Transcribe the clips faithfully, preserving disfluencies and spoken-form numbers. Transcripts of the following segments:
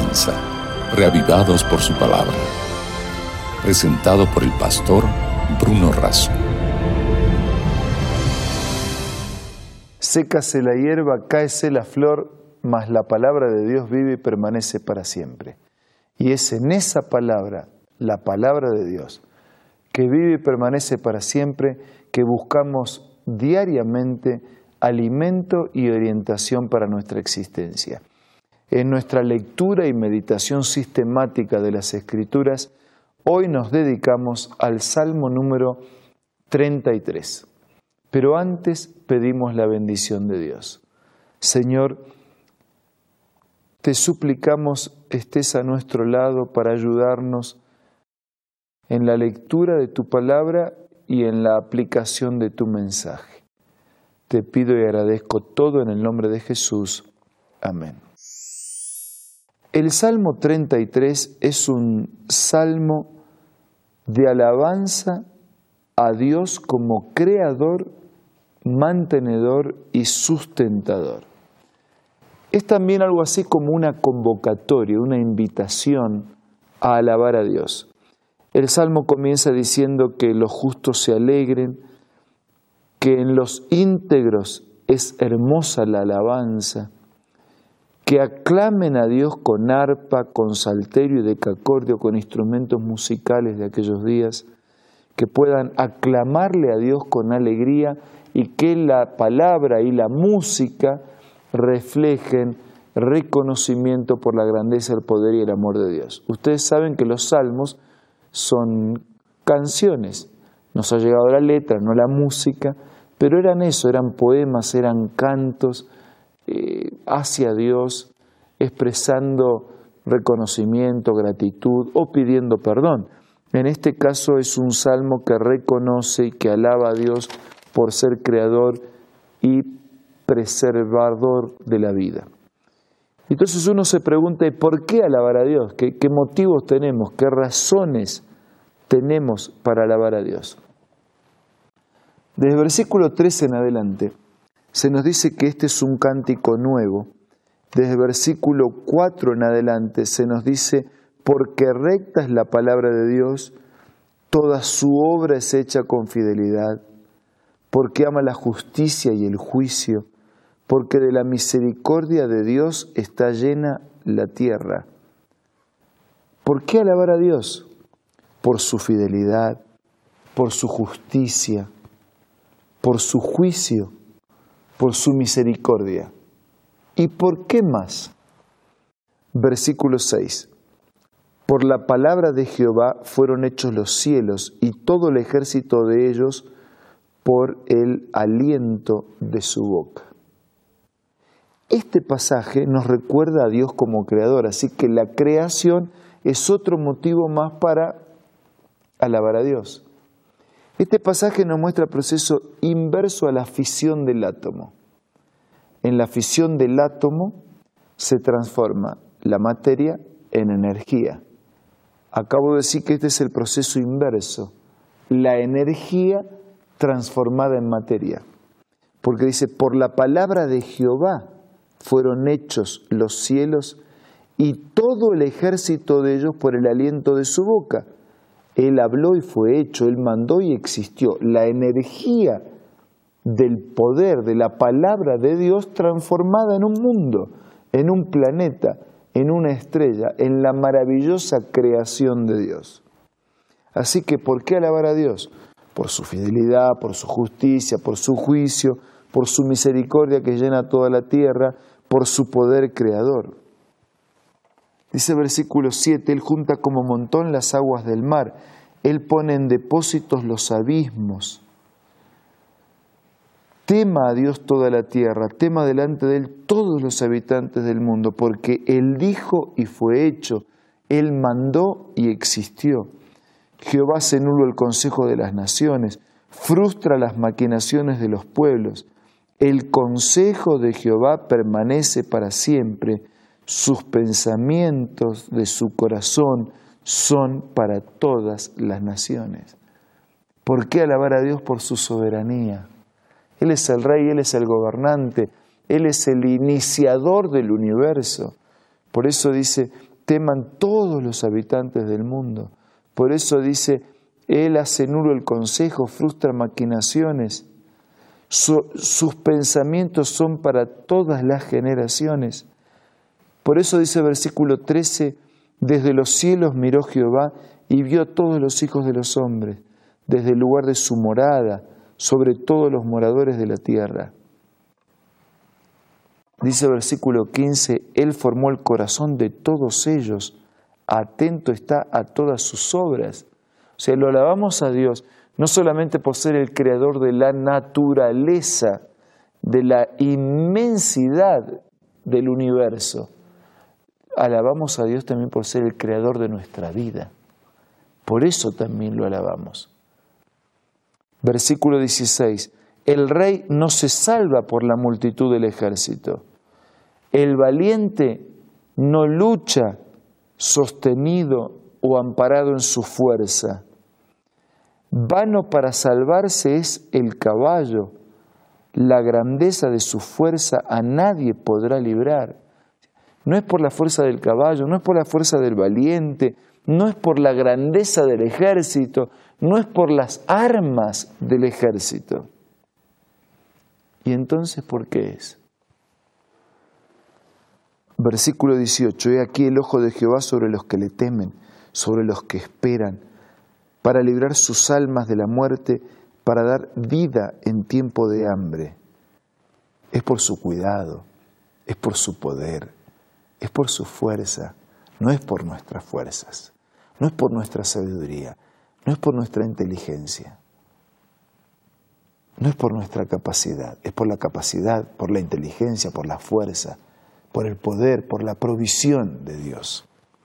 Esperanza, reavivados por su palabra. Presentado por el pastor Bruno Razo. Sécase la hierba, cáese la flor, mas la palabra de Dios vive y permanece para siempre. Y es en esa palabra, la palabra de Dios, que vive y permanece para siempre, que buscamos diariamente alimento y orientación para nuestra existencia. En nuestra lectura y meditación sistemática de las Escrituras, hoy nos dedicamos al Salmo número treinta y tres. Pero antes pedimos la bendición de Dios. Señor, te suplicamos estés a nuestro lado para ayudarnos en la lectura de tu palabra y en la aplicación de tu mensaje. Te pido y agradezco todo en el nombre de Jesús. Amén. El Salmo treinta y tres es un salmo de alabanza a Dios como creador, mantenedor y sustentador. Es también algo así como una convocatoria, una invitación a alabar a Dios. El Salmo comienza diciendo que los justos se alegren, que en los íntegros es hermosa la alabanza, que aclamen a Dios con arpa, con salterio y decacordio, con instrumentos musicales de aquellos días, que puedan aclamarle a Dios con alegría y que la palabra y la música reflejen reconocimiento por la grandeza, el poder y el amor de Dios. Ustedes saben que los salmos son canciones, nos ha llegado la letra, no la música, pero eran eso, eran poemas, eran cantos eh, hacia Dios, expresando reconocimiento, gratitud o pidiendo perdón. En este caso es un salmo que reconoce y que alaba a Dios por ser creador y preservador de la vida. Entonces uno se pregunta, ¿por qué alabar a Dios? ¿Qué, qué motivos tenemos? ¿Qué razones tenemos para alabar a Dios? Desde el versículo trece en adelante se nos dice que este es un cántico nuevo. Desde el versículo cuatro en adelante se nos dice, porque recta es la palabra de Dios, toda su obra es hecha con fidelidad, porque ama la justicia y el juicio, porque de la misericordia de Dios está llena la tierra. ¿Por qué alabar a Dios? Por su fidelidad, por su justicia, por su juicio, por su misericordia. ¿Y por qué más? Versículo seis. Por la palabra de Jehová fueron hechos los cielos y todo el ejército de ellos por el aliento de su boca. Este pasaje nos recuerda a Dios como creador, así que la creación es otro motivo más para alabar a Dios. Este pasaje nos muestra el proceso inverso a la fisión del átomo. En la fisión del átomo se transforma la materia en energía. Acabo de decir que este es el proceso inverso, la energía transformada en materia. Porque dice, por la palabra de Jehová fueron hechos los cielos y todo el ejército de ellos por el aliento de su boca. Él habló y fue hecho, Él mandó y existió. La energía del poder de la palabra de Dios transformada en un mundo, en un planeta, en una estrella, en la maravillosa creación de Dios. Así que, ¿por qué alabar a Dios? Por su fidelidad, por su justicia, por su juicio, por su misericordia que llena toda la tierra, por su poder creador. Dice el versículo siete, Él junta como montón las aguas del mar, Él pone en depósitos los abismos. Tema a Dios toda la tierra, tema delante de Él todos los habitantes del mundo, porque Él dijo y fue hecho, Él mandó y existió. Jehová hace nulo el consejo de las naciones, frustra las maquinaciones de los pueblos. El consejo de Jehová permanece para siempre, sus pensamientos de su corazón son para todas las naciones. ¿Por qué alabar a Dios? Por su soberanía. Él es el rey, Él es el gobernante, Él es el iniciador del universo. Por eso dice, teman todos los habitantes del mundo. Por eso dice, Él hace nulo el consejo, frustra maquinaciones. Su, sus pensamientos son para todas las generaciones. Por eso dice el versículo trece, desde los cielos miró Jehová y vio a todos los hijos de los hombres, desde el lugar de su morada, sobre todos los moradores de la tierra. Dice el versículo quince, Él formó el corazón de todos ellos, atento está a todas sus obras. O sea, lo alabamos a Dios, no solamente por ser el creador de la naturaleza, de la inmensidad del universo. Alabamos a Dios también por ser el creador de nuestra vida. Por eso también lo alabamos. Versículo dieciséis. El rey no se salva por la multitud del ejército. El valiente no lucha sostenido o amparado en su fuerza. Vano para salvarse es el caballo. La grandeza de su fuerza a nadie podrá librar. No es por la fuerza del caballo, no es por la fuerza del valiente, no es por la grandeza del ejército, no es por las armas del ejército. ¿Y entonces por qué es? Versículo dieciocho. He aquí el ojo de Jehová sobre los que le temen, sobre los que esperan, para librar sus almas de la muerte, para dar vida en tiempo de hambre. Es por su cuidado, es por su poder, es por su fuerza, no es por nuestras fuerzas, no es por nuestra sabiduría, no es por nuestra inteligencia, no es por nuestra capacidad, es por la capacidad, por la inteligencia, por la fuerza, por el poder, por la provisión de Dios.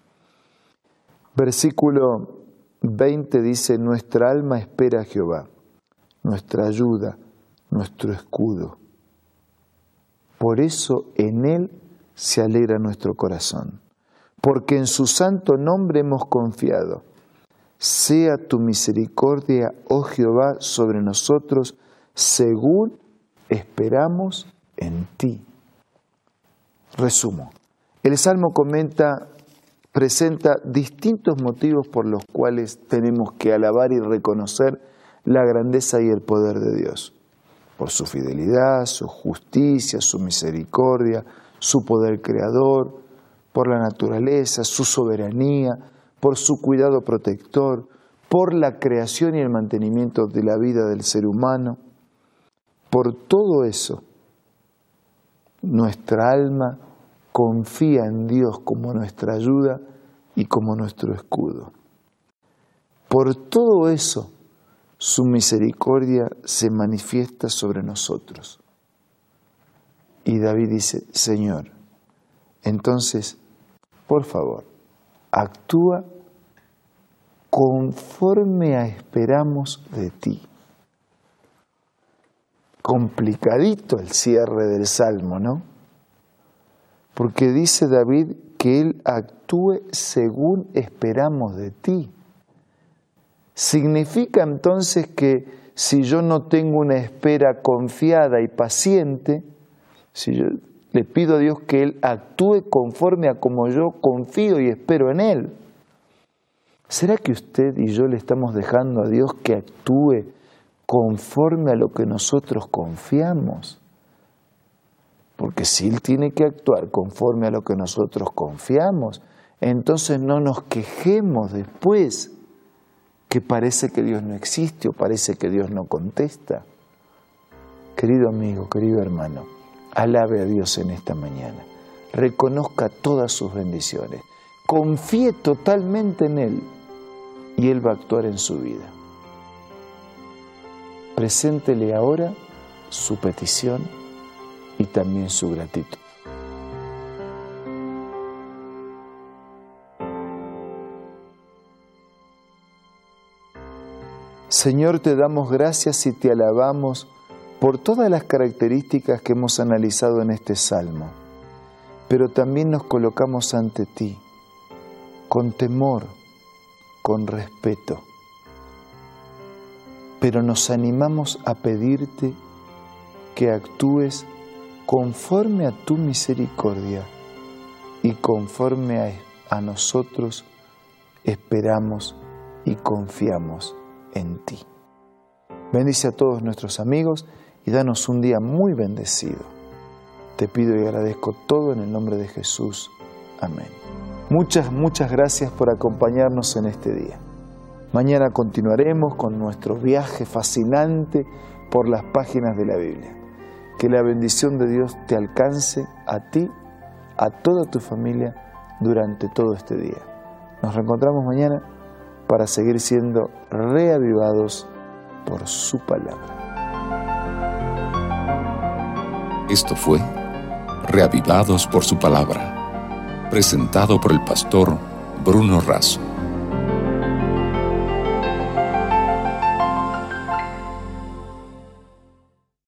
Versículo veinte dice, nuestra alma espera a Jehová, nuestra ayuda, nuestro escudo. Por eso en Él se alegra nuestro corazón, porque en su santo nombre hemos confiado. Sea tu misericordia, oh Jehová, sobre nosotros, según esperamos en ti. Resumo. El Salmo comenta, presenta distintos motivos por los cuales tenemos que alabar y reconocer la grandeza y el poder de Dios. Por su fidelidad, su justicia, su misericordia, su poder creador, por la naturaleza, su soberanía, por su cuidado protector, por la creación y el mantenimiento de la vida del ser humano. Por todo eso, nuestra alma confía en Dios como nuestra ayuda y como nuestro escudo. Por todo eso, su misericordia se manifiesta sobre nosotros. Y David dice, Señor, entonces, por favor, actúa conforme a esperamos de ti. Complicadito el cierre del Salmo, ¿no? Porque dice David que Él actúe según esperamos de ti. Significa entonces que si yo no tengo una espera confiada y paciente, si yo le pido a Dios que Él actúe conforme a como yo confío y espero en Él, ¿será que usted y yo le estamos dejando a Dios que actúe conforme a lo que nosotros confiamos? Porque si Él tiene que actuar conforme a lo que nosotros confiamos, entonces no nos quejemos después que parece que Dios no existe o parece que Dios no contesta. Querido amigo, querido hermano, alabe a Dios en esta mañana. Reconozca todas sus bendiciones. Confíe totalmente en Él y Él va a actuar en su vida. Preséntele ahora su petición y también su gratitud. Señor, te damos gracias y te alabamos por todas las características que hemos analizado en este Salmo, pero también nos colocamos ante ti, con temor, con respeto, pero nos animamos a pedirte que actúes conforme a tu misericordia y conforme a a nosotros esperamos y confiamos en ti. Bendice a todos nuestros amigos y danos un día muy bendecido. Te pido y agradezco todo en el nombre de Jesús. Amén. Muchas, muchas gracias por acompañarnos en este día. Mañana continuaremos con nuestro viaje fascinante por las páginas de la Biblia. Que la bendición de Dios te alcance a ti, a toda tu familia, durante todo este día. Nos reencontramos mañana para seguir siendo reavivados por su palabra. Esto fue Reavivados por su palabra, presentado por el pastor Bruno Razo.